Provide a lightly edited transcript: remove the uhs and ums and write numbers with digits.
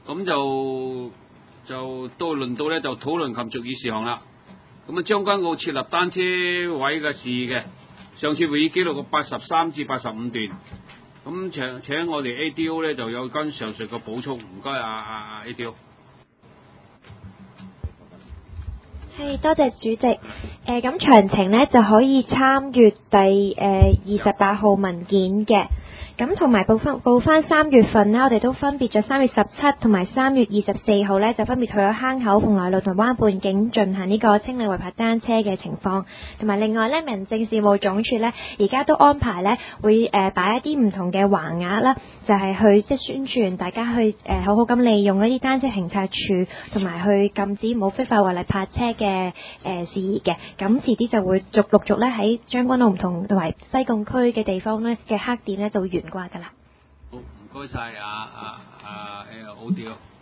咁就到輪到咧就討論及續議事項啦。咁啊，將軍澳設立單車位嘅事宜嘅，上次會議記錄嘅83至85段。咁請我哋 ADO 咧就有跟上述嘅補充，唔該ADO。 係，多謝主席。咁詳情呢就可以參閱第28號文件嘅。咁同埋報翻3月份呢，我哋都分別咗3月17同埋3月24號呢，就分別去咗坑口、鳳來路同灣畔境進行呢個清理違泊單車嘅情況。同埋另外呢，民政事務總署呢，而家都安排呢會擺一啲唔同嘅橫額啦，就係去即係宣傳大家去好好咁利用一啲單車停泊處，同埋去禁止冇非法違例泊車嘅事宜嘅。咁遲啲就會陸續咧喺將軍澳唔同埋西貢區嘅地方咧嘅黑點咧就會懸掛㗎啦。 好，唔該晒ADO。